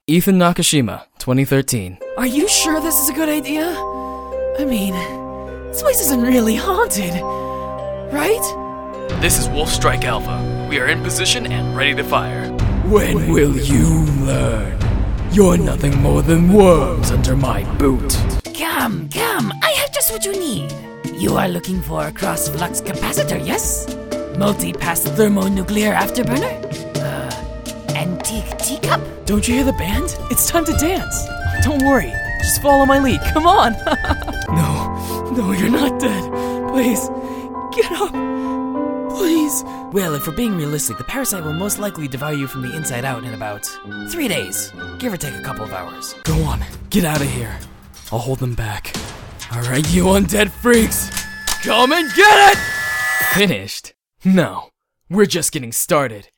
Ethan Nakashima, 2013. Are you sure this is a good idea? I mean, this place isn't really haunted, right? This is Wolf Strike Alpha. We are in position and ready to fire. When will you learn? You're nothing more than worms under my boot. Come, I have just what you need. You are looking for a cross-flux capacitor, yes? Multi-pass thermonuclear afterburner? Antique teacup? Don't you hear the band? It's time to dance. Don't worry, just follow my lead, come on. No, you're not dead. Please, get up. Please. Well, if we're being realistic, the parasite will most likely devour you from the inside out in about 3 days. Give or take a couple of hours. Go on, get out of here. I'll hold them back. Alright, you undead freaks. Come and get it! Finished? No, we're just getting started.